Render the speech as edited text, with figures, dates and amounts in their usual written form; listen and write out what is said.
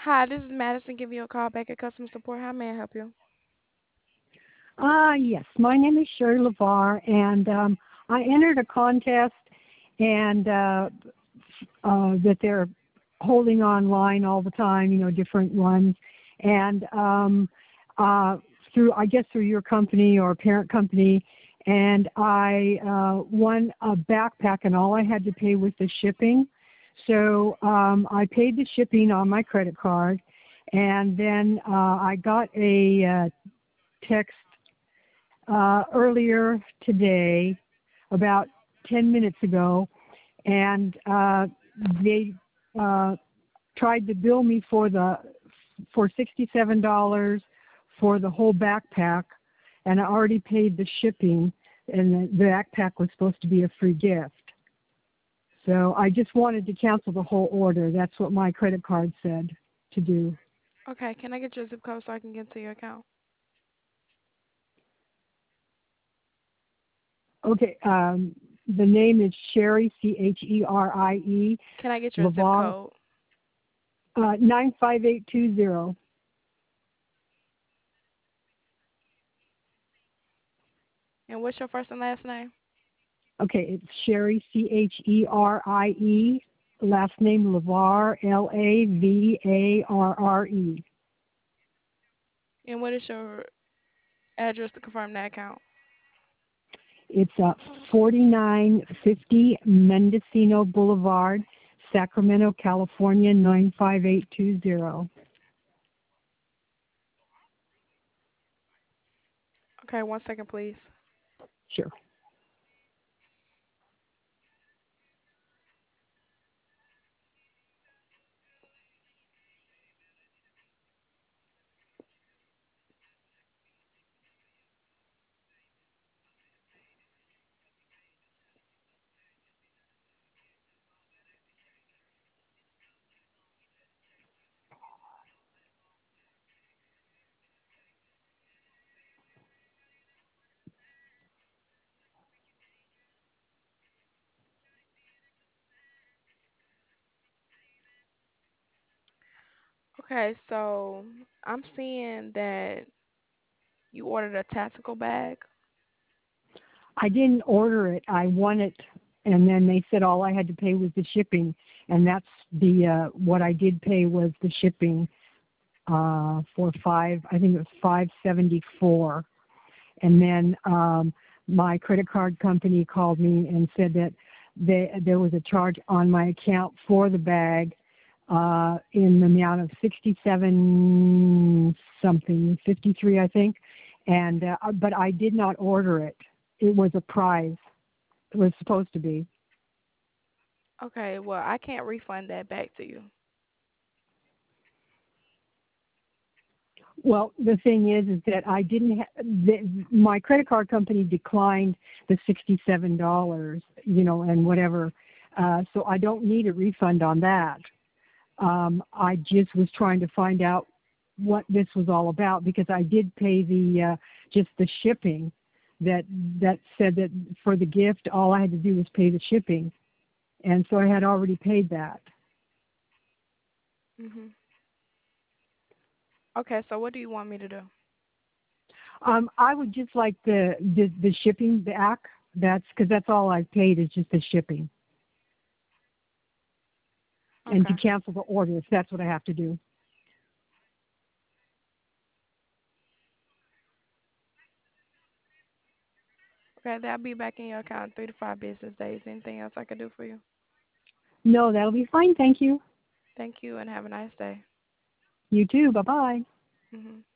Hi, this is Madison giving you a call back at customer support. How may I help you? Yes, my name is Sherry LeVar, and I entered a contest, and that they're holding online all the time, different ones, and through, I guess, through your company or parent company, and I won a backpack, and all I had to pay was the shipping. So I paid the shipping on my credit card, and then I got a text earlier today, about 10 minutes ago, and they tried to bill me for $67 for the whole backpack, and I already paid the shipping, and the backpack was supposed to be a free gift. So I just wanted to cancel the whole order. That's what my credit card said to do. Okay, can I get your zip code so I can get into your account? Okay, the name is Sherry, Cherie, Can I get your zip LeVar, code? 95820. And what's your first and last name? Okay, it's Sherry, Cherie, last name LeVar, Lavarre. And what is your address to confirm that account? It's 4950 Mendocino Boulevard, Sacramento, California, 95820. Okay, 1 second, please. Sure. Okay, so I'm seeing that you ordered a tactical bag. I didn't order it. I won it, and then they said all I had to pay was the shipping, and that's the what I did pay was the shipping for I think it was 574, and then my credit card company called me and said that there was a charge on my account for the bag in the amount of 67 something, 53 I think, and but I did not order it. It was a prize. It was supposed to be. Okay, well, I can't refund that back to you. Well, the thing is that I didn't. My credit card company declined the $67, and whatever. So I don't need a refund on that. I just was trying to find out what this was all about because I did pay the just the shipping. That said that for the gift, all I had to do was pay the shipping, and so I had already paid that. Mhm. Okay, so what do you want me to do? I would just like the shipping back. That's because that's all I've paid is just the shipping, and to Okay. cancel the order if that's what I have to do. Okay, that'll be back in your account in 3 to 5 business days. Anything else I can do for you? No, that'll be fine. Thank you. Thank you and have a nice day. You too. Bye bye. Mhm.